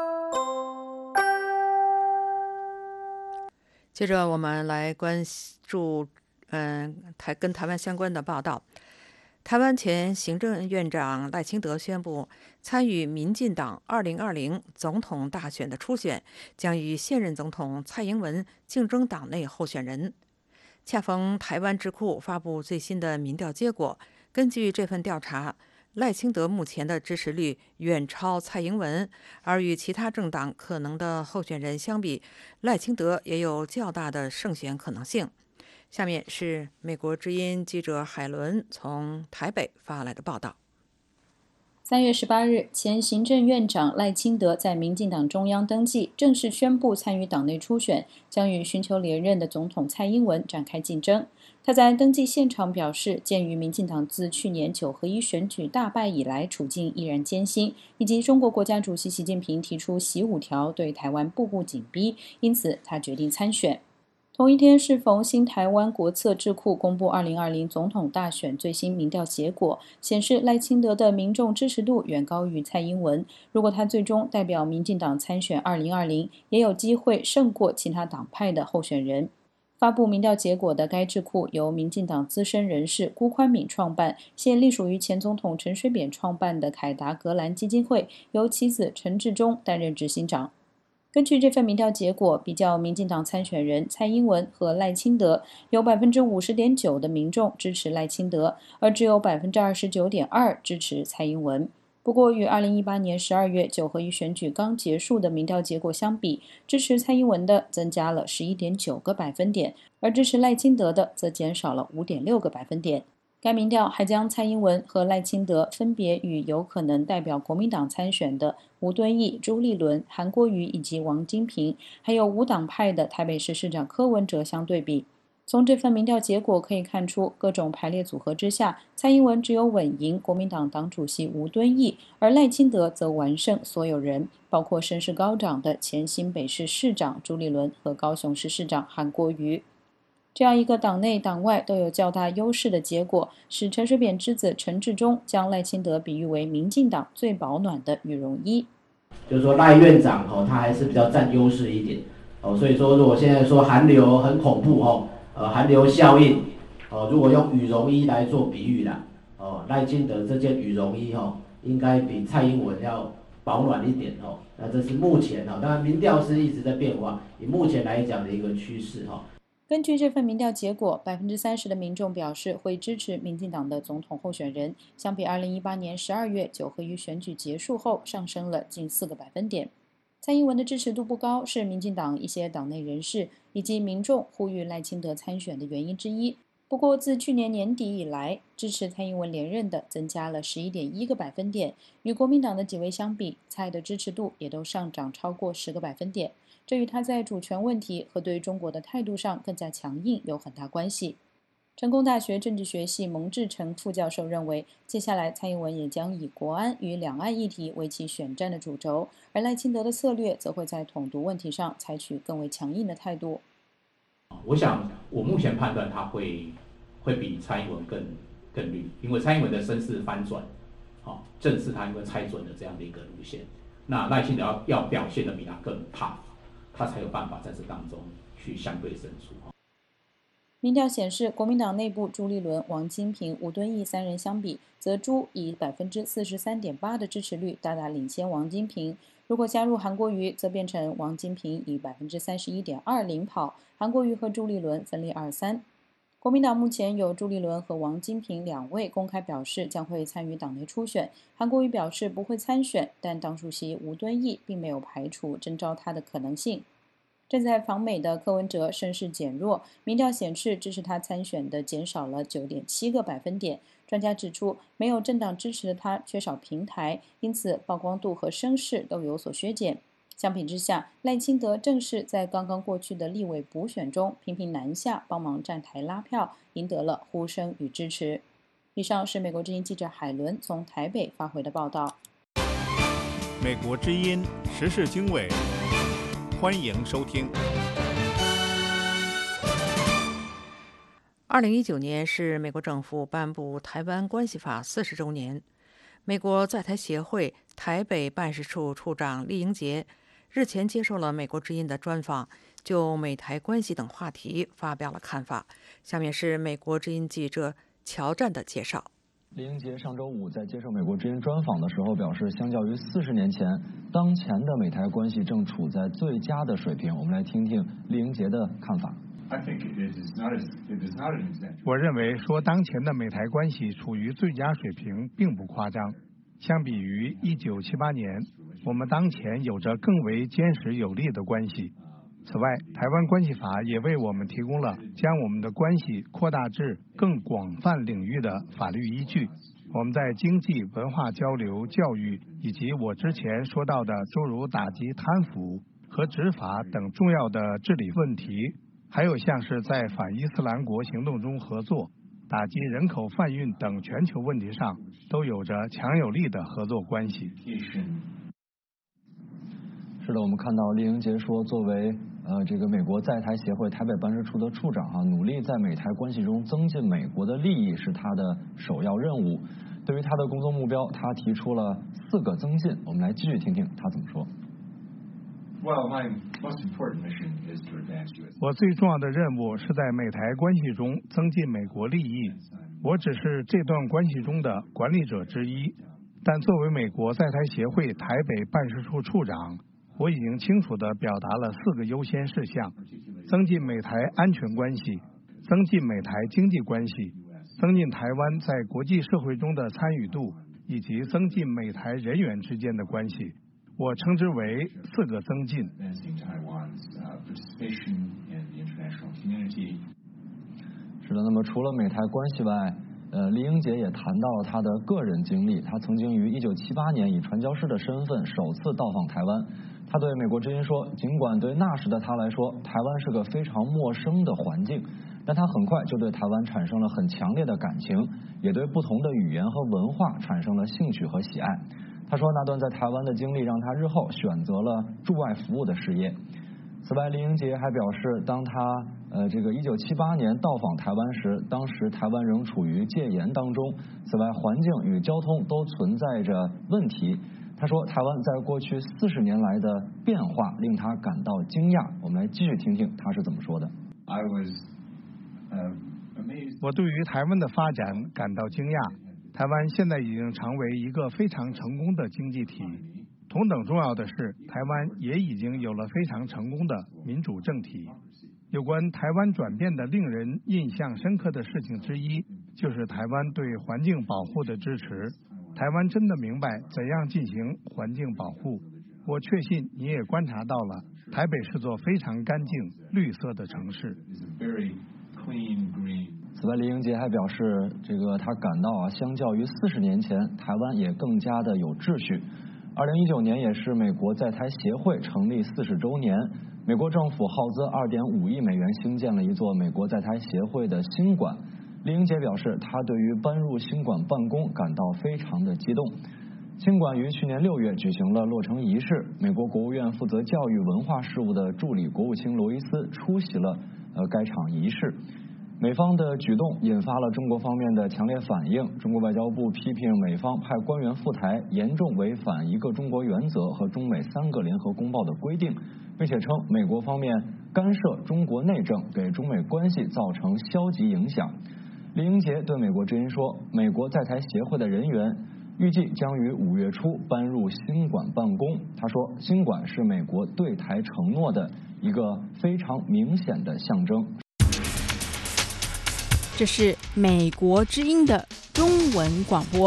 接着我们来关注跟台湾相关的报道。台湾前行政院长赖清德宣布，参与民进党2020总统大选的初选将与现任总统蔡英文竞争党内候选人。恰逢台湾智库发布最新的民调结果，根据这份调查，赖清德目前的支持率远超蔡英文，而与其他政党可能的候选人相比，赖清德也有较大的胜选可能性。下面是美国之音记者海伦从台北发来的报道。 3月18日，前行政院长赖清德在民进党中央登记，正式宣布参与党内初选，将与寻求连任的总统蔡英文展开竞争。他在登记现场表示，鉴于民进党自去年9合1选举大败以来处境依然艰辛，以及中国国家主席习近平提出习5条对台湾步步紧逼，因此他决定参选。同一天适逢新台湾国策智库公布2020总统大选最新民调结果，显示赖清德的民众支持度远高于蔡英文。如果他最终代表民进党参选2020，也有机会胜过其他党派的候选人。发布民调结果的该智库由民进党资深人士辜宽敏创办，现隶属于前总统陈水扁创办的凯达格兰基金会，由其子陈致中担任执行长。根据这份民调结果，比较民进党参选人蔡英文和赖清德，有 50.9% 的民众支持赖清德，而只有 29.2% 支持蔡英文。 不过，与2018年12月9合一选举刚结束的民调结果相比，支持蔡英文的增加了11.9个百分点，而支持赖清德的则减少了5.6个百分点。该民调还将蔡英文和赖清德分别与有可能代表国民党参选的吴敦义、朱立伦、韩国瑜以及王金平，还有无党派的台北市市长柯文哲相对比。从这份民调结果可以看出，各种排列组合之下，蔡英文只有稳赢国民党党主席吴敦义，而赖清德则完胜所有人，包括声势高涨的前新北市市长朱立伦和高雄市市长韩国瑜。这样一个党内党外都有较大优势的结果，使陈水扁之子陈致中将赖清德比喻为民进党最保暖的羽绒衣。 就是说赖院长他还是比较占优势一点所以说如果现在说韩流很恐怖韩流效应如果用羽绒衣来做比喻啦赖清德这件羽绒衣应该比蔡英文要保暖一点那这是目前当然民调是一直在变化，以目前来讲的一个趋势根据这份民调结果，30%的民众表示会支持民进党的总统候选人，相比2018年12月9合一选举结束后上升了近4个百分点。蔡英文的支持度不高，是民进党一些党内人士以及民众呼吁赖清德参选的原因之一。不过，自去年年底以来，支持蔡英文连任的增加了11.1个百分点，与国民党的几位相比，蔡的支持度也都上涨超过10个百分点。这与他在主权问题和对中国的态度上更加强硬有很大关系。成功大学政治学系蒙志成副教授认为，接下来蔡英文也将以国安与两岸议题为其选战的主轴，而赖清德的策略则会在统独问题上采取更为强硬的态度。 我想，我目前判断他会比蔡英文更绿，因为蔡英文的声势翻转，正是他因为猜准了这样的一个路线。那赖清德要表现的比他更怕，他才有办法在这当中去相对胜出。 民调显示，国民党内部朱立伦、王金平、吴敦义3人相比，则朱以43.8%的支持率大大领先王金平。如果加入韩国瑜，则变成王金平以31.2%领跑，韩国瑜和朱立伦分列2、3。国民党目前有朱立伦和王金平2位公开表示将会参与党内初选，韩国瑜表示不会参选，但党主席吴敦义并没有排除征召他的可能性。正在访美的柯文哲声势减弱，民调显示支持他参选的减少了9.7个百分点。专家指出，没有政党支持的他缺少平台，因此曝光度和声势都有所削减。相比之下，赖清德正是在刚刚过去的立委补选中频频南下帮忙站台拉票，赢得了呼声与支持。以上是美国之音记者海伦从台北发回的报道。 美国之音时事经纬，欢迎收听。 2019年是美国政府颁布《台湾关系法》40周年。美国在台协会台北办事处处长厉英杰日前接受了美国之音的专访，就美台关系等话题发表了看法。下面是美国之音记者乔战的介绍。 厉英杰上周五在接受美国之音专访的时候表示，相较于40年前，当前的美台关系正处在最佳的水平。我们来听听厉英杰的看法。 我认为说当前的美台关系处于最佳水平并不夸张。相比于1978年，我们当前有着更为坚实有力的关系。此外，台湾关系法也为我们提供了将我们的关系扩大至更广泛领域的法律依据。我们在经济、文化交流、教育以及我之前说到的诸如打击贪腐和执法等重要的治理问题，还有像是在反伊斯兰国行动中合作、打击人口贩运等全球问题上，都有着强有力的合作关系。 是的，我们看到厉英杰说，作为这个美国在台协会台北办事处的处长努力在美台关系中增进美国的利益是他的首要任务。对于他的工作目标，他提出了4个增进。我们来继续听听他怎么说。 我最重要的任务是在美台关系中增进美国利益。我只是这段关系中的管理者之一，但作为美国在台协会台北办事处处长，我已经清楚地表达了4个优先事项：增进美台安全关系，增进美台经济关系，增进台湾在国际社会中的参与度， 以及增进美台人员之间的关系，我称之为4个增进。 是的，那么除了美台关系外，李英杰也谈到了他的个人经历。他曾经于1978年以传教士的身份首次到访台湾。他对美国之音说，尽管对那时的他来说，台湾是个非常陌生的环境，但他很快就对台湾产生了很强烈的感情，也对不同的语言和文化产生了兴趣和喜爱。他说，那段在台湾的经历让他日后选择了驻外服务的事业。此外，李英杰还表示，当他1978年到访台湾时，当时台湾仍处于戒严当中，此外环境与交通都存在着问题。他说，台湾在过去40年来的变化令他感到惊讶。我们来继续听听他是怎么说的。 我对于台湾的发展感到惊讶。台湾现在已经成为一个非常成功的经济体。同等重要的是，台湾也已经有了非常成功的民主政体。有关台湾转变的令人印象深刻的事情之一，就是台湾对环境保护的支持。台湾真的明白怎样进行环境保护。我确信你也观察到了，台北是座非常干净、绿色的城市。 此外，李英杰还表示，他感到相较于40年前，台湾也更加的有秩序。2019年也是美国在台协会成立40周年，美国政府耗资2.5亿美元兴建了一座美国在台协会的新馆。李英杰表示，他对于搬入新馆办公感到非常的激动。新馆于去年6月举行了落成仪式，美国国务院负责教育文化事务的助理国务卿罗伊斯出席了该场仪式。美方的举动引发了中国方面的强烈反应。中国外交部批评美方派官员赴台，严重违反一个中国原则和中美3个联合公报的规定，并且称美国方面干涉中国内政，给中美关系造成消极影响。李英杰对美国之音说，美国在台协会的人员预计将于5月初搬入新馆办公。他说，新馆是美国对台承诺的一个非常明显的象征。 这是美国之音的中文广播。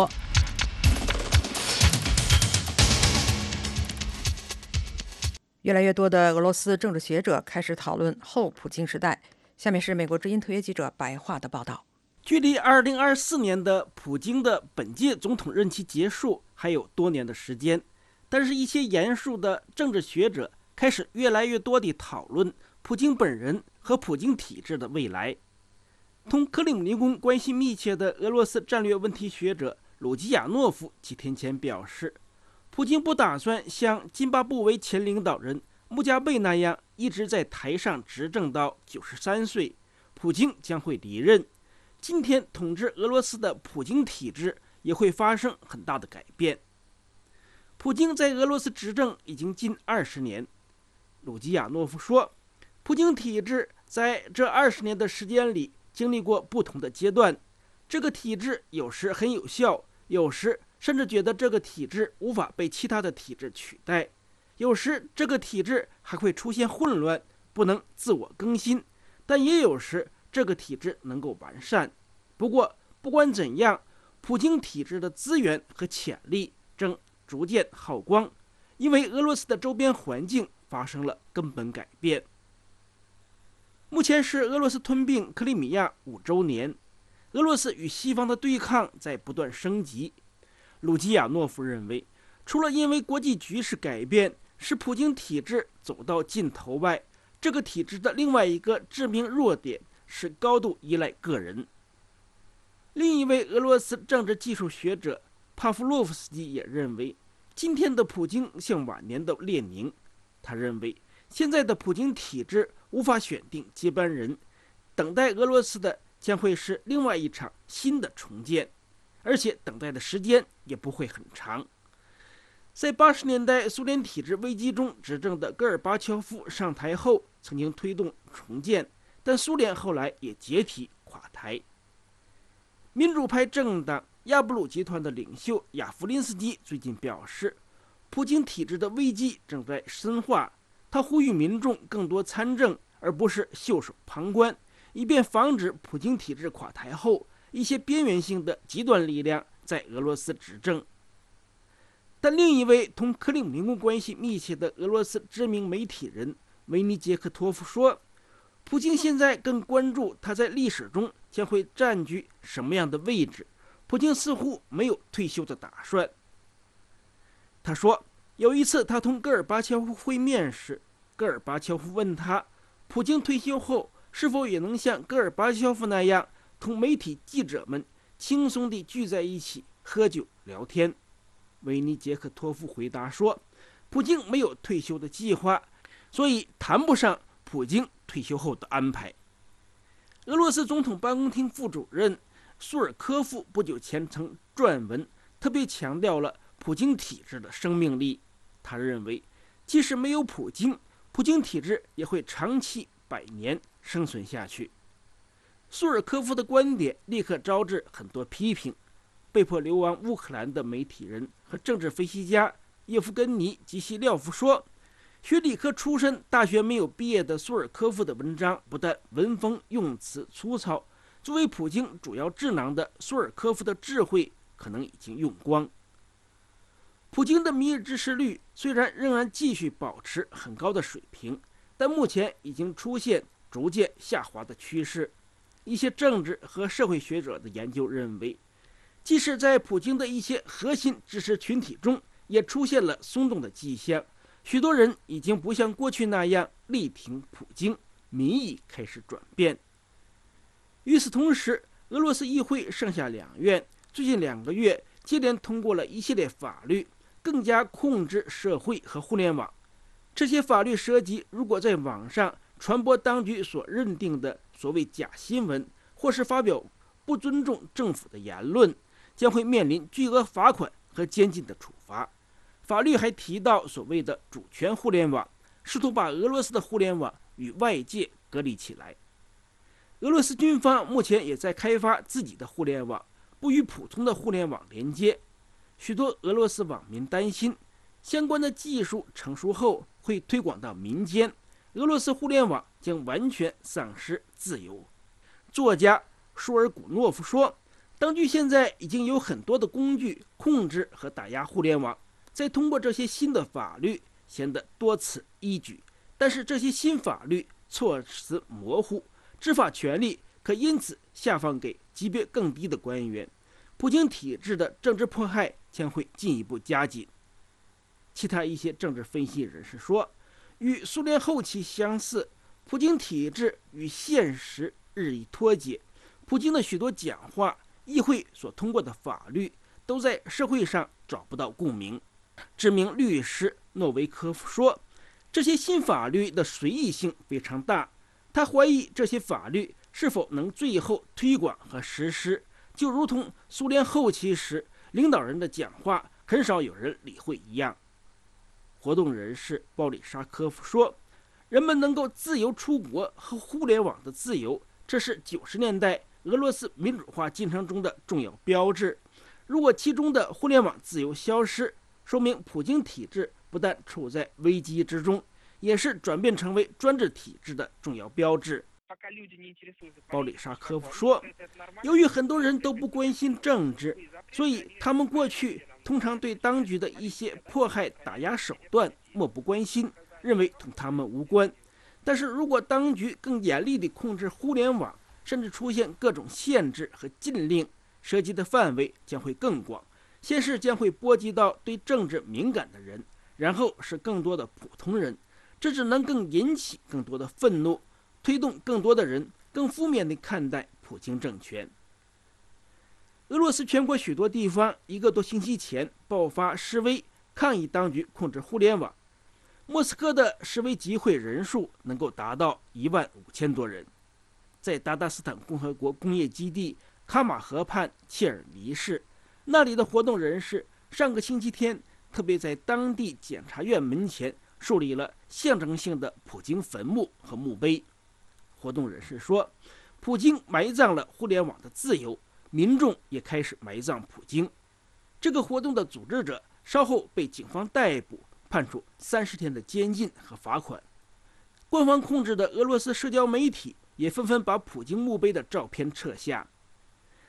越来越多的俄罗斯政治学者开始讨论后普京时代。下面是美国之音特约记者白桦的报道。 距离2024年的普京的本届总统任期结束还有多年的时间，但是一些严肃的政治学者开始越来越多地讨论普京本人和普京体制的未来。同克里姆林宫关系密切的俄罗斯战略问题学者鲁基亚诺夫几天前表示，普京不打算像津巴布韦前领导人穆加贝那样一直在台上执政到93岁，普京将会离任。今天统治俄罗斯的普京体制也会发生很大的改变。普京在俄罗斯执政已经近20年。鲁基亚诺夫说，普京体制在这20年的时间里经历过不同的阶段，这个体制有时很有效，有时甚至觉得这个体制无法被其他的体制取代，有时这个体制还会出现混乱，不能自我更新，但也有时这个体制能够完善。不过不管怎样，普京体制的资源和潜力正逐渐耗光，因为俄罗斯的周边环境发生了根本改变。目前是俄罗斯吞并克里米亚5周年，俄罗斯与西方的对抗在不断升级。鲁基亚诺夫认为，除了因为国际局势改变使普京体制走到尽头外，这个体制的另外一个致命弱点是高度依赖个人。另一位俄罗斯政治技术学者帕夫洛夫斯基也认为，今天的普京像晚年的列宁。他认为，现在的普京体制无法选定接班人，等待俄罗斯的将会是另外一场新的重建，而且等待的时间也不会很长。在80年代苏联体制危机中执政的戈尔巴乔夫上台后，曾经推动重建，但苏联后来也解体垮台。民主派政党亚布鲁集团的领袖亚夫林斯基最近表示，普京体制的危机正在深化，他呼吁民众更多参政，而不是袖手旁观，以便防止普京体制垮台后一些边缘性的极端力量在俄罗斯执政。但另一位同克里姆林宫关系密切的俄罗斯知名媒体人维尼杰克托夫说，普京现在更关注他在历史中将会占据什么样的位置，普京似乎没有退休的打算。他说，有一次他同戈尔巴乔夫会面时，戈尔巴乔夫问他，普京退休后是否也能像戈尔巴乔夫那样同媒体记者们轻松地聚在一起喝酒聊天。维尼杰克托夫回答说，普京没有退休的计划，所以谈不上普京退休后的安排。俄罗斯总统办公厅副主任苏尔科夫不久前曾撰文，特别强调了普京体制的生命力。他认为，即使没有普京，普京体制也会长期100年生存下去。苏尔科夫的观点立刻招致很多批评。被迫流亡乌克兰的媒体人和政治分析家叶夫根尼·基西廖夫说，学理科出身、大学没有毕业的苏尔科夫的文章不但文风用词粗糙，作为普京主要智囊的苏尔科夫的智慧可能已经用光。普京的民意支持率虽然仍然继续保持很高的水平，但目前已经出现逐渐下滑的趋势。一些政治和社会学者的研究认为，即使在普京的一些核心支持群体中也出现了松动的迹象，许多人已经不像过去那样力挺普京，民意开始转变。与此同时，俄罗斯议会上下两院最近2个月接连通过了一系列法律，更加控制社会和互联网。这些法律涉及，如果在网上传播当局所认定的所谓假新闻，或是发表不尊重政府的言论，将会面临巨额罚款和监禁的处罚。法律还提到所谓的主权互联网，试图把俄罗斯的互联网与外界隔离起来。俄罗斯军方目前也在开发自己的互联网，不与普通的互联网连接。许多俄罗斯网民担心，相关的技术成熟后会推广到民间，俄罗斯互联网将完全丧失自由。作家舒尔古诺夫说，当局现在已经有很多的工具控制和打压互联网，再通过这些新的法律显得多此一举，但是这些新法律措辞模糊，执法权力可因此下放给级别更低的官员，普京体制的政治迫害将会进一步加紧。其他一些政治分析人士说，与苏联后期相似，普京体制与现实日益脱节，普京的许多讲话、议会所通过的法律都在社会上找不到共鸣。知名律师诺维科夫说，这些新法律的随意性非常大，他怀疑这些法律是否能最后推广和实施，就如同苏联后期时领导人的讲话很少有人理会一样。活动人士鲍里沙科夫说，人们能够自由出国和互联网的自由，这是90年代俄罗斯民主化进程中的重要标志。如果其中的互联网自由消失，说明普京体制不但处在危机之中，也是转变成为专制体制的重要标志。鲍里沙科夫说，由于很多人都不关心政治，所以他们过去通常对当局的一些迫害打压手段漠不关心，认为同他们无关。但是如果当局更严厉地控制互联网，甚至出现各种限制和禁令，涉及的范围将会更广，先是将会波及到对政治敏感的人，然后是更多的普通人，这只能更引起更多的愤怒，推动更多的人更负面地看待普京政权。俄罗斯全国许多地方1个多星期前爆发示威，抗议当局控制互联网。莫斯科的示威集会人数能够达到15000多人。在达达斯坦共和国工业基地卡马河畔切尔尼市，那里的活动人士上个星期天特别在当地检察院门前树立了象征性的普京坟墓和墓碑。活动人士说，普京埋葬了互联网的自由，民众也开始埋葬普京。这个活动的组织者稍后被警方逮捕，判处30天的监禁和罚款。官方控制的俄罗斯社交媒体也纷纷把普京墓碑的照片撤下。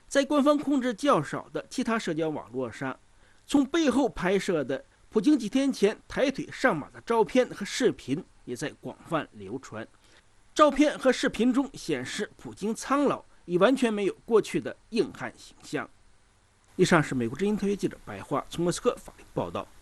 在官方控制较少的其他社交网络上，从背后拍摄的普京几天前抬腿上马的照片和视频也在广泛流传。照片和视频中显示，普京苍老，已完全没有过去的硬汉形象。以上是美国之音特约记者白桦从莫斯科法律报道。